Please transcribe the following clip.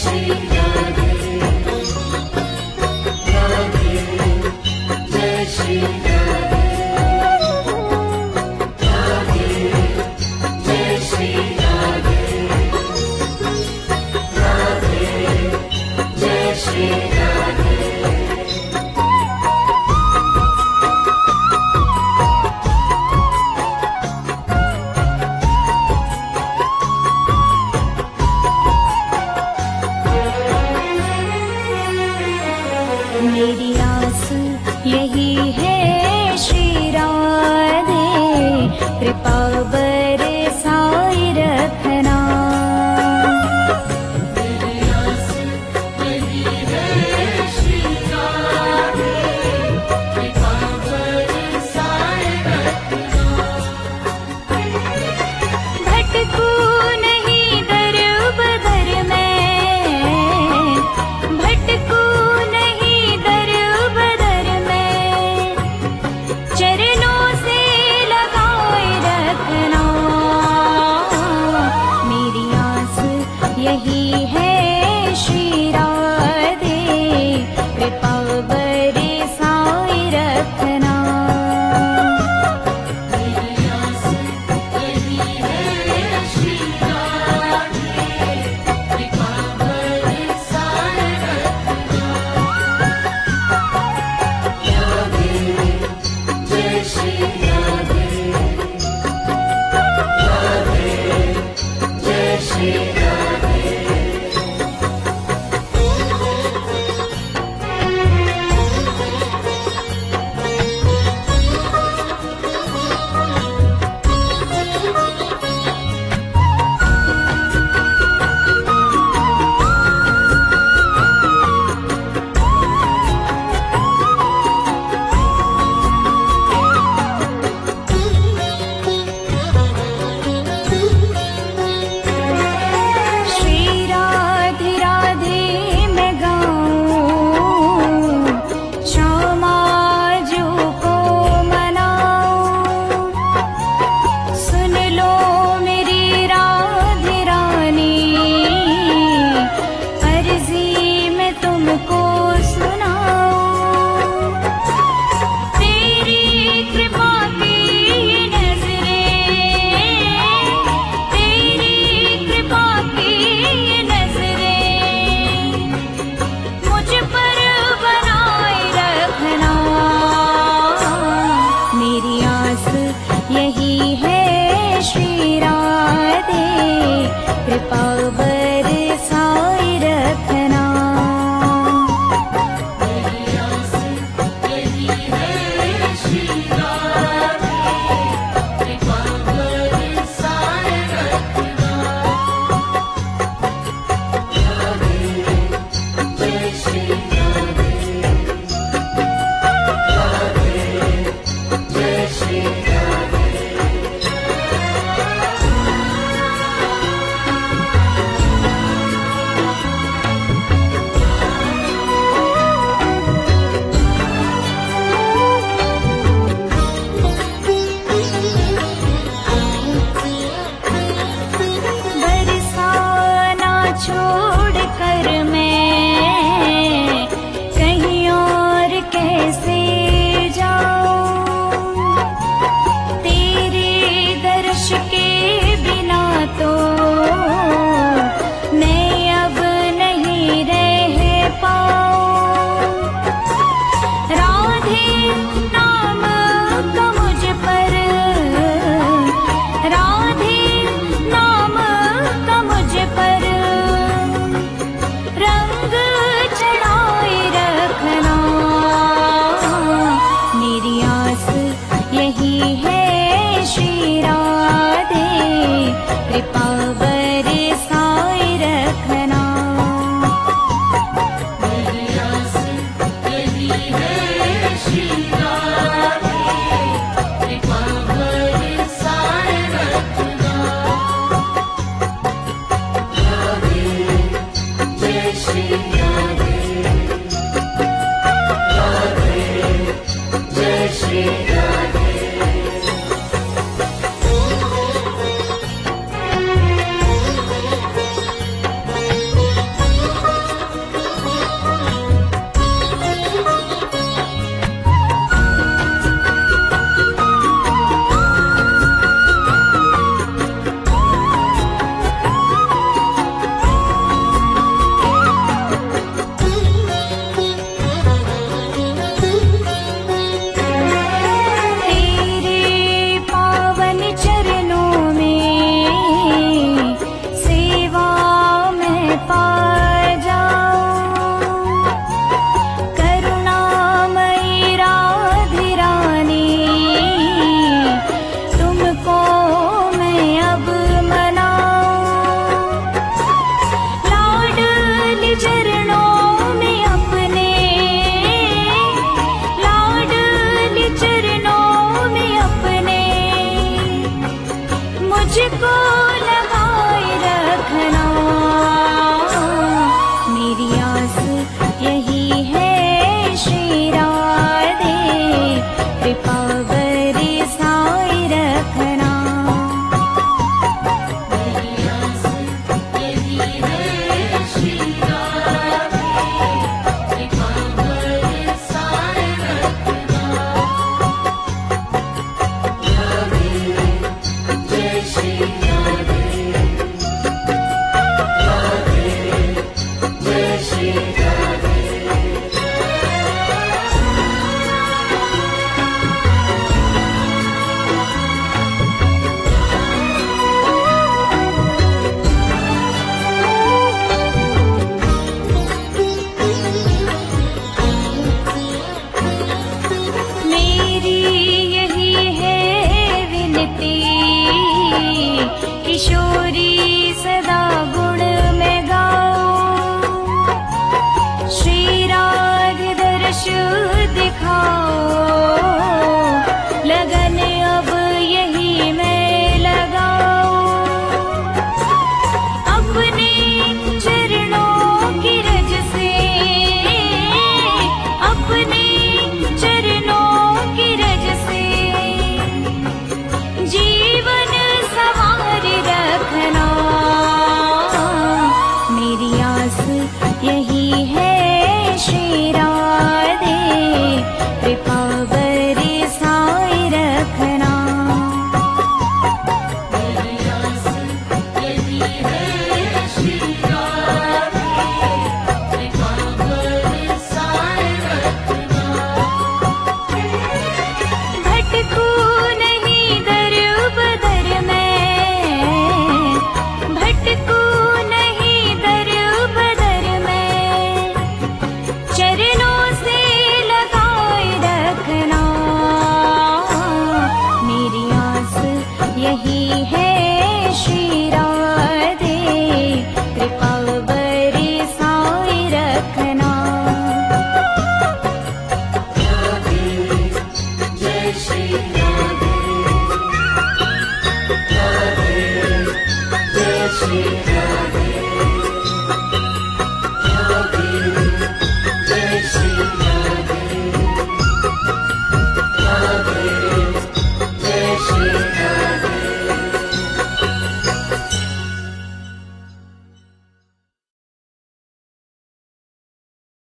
मेरी आस यही है श्री राधे, कृपा बरसाए रखना। मेरी आस यही है श्री राधे, कृपा बरसाए रखना। भटकू नहीं दर बदर में, भटकू नहीं दर बदर में, चरणों से लगाए रखना। मेरी आस यही है श्री राधे, कृपा बरसाए रखना। मेरी आस यही है श्री राधे, कृपा बरसाए रखना। राधे जय श्री राधे, राधे जय श्री राधे। श्री राधे राधे मैं गाऊं, श्यामा जी को मनाऊं। सुन लो मेरी राधे रानी, अर्जी मैं तुमको सुनाऊं। तेरी कृपा की नजरें, तेरी कृपा की नजरें मुझ पर बनाए रखना। मेरी आस यही है श्री राधे, कृपा बरसाए रखना। मेरी आस यही है श्री राधे, कृपा बरसाए रखना। राधे जय श्री राधे, राधे जय श्री राधे। मुझको लगाए रखना। मेरी आस यही है श्री राधे, कृपा बरसाए रखना। मेरी आस यही है श्री राधे, कृपा बरसाए रखना। राधे जय श्री राधे, राधे जय श्री राधे। मेरी यही है विनती, किशोर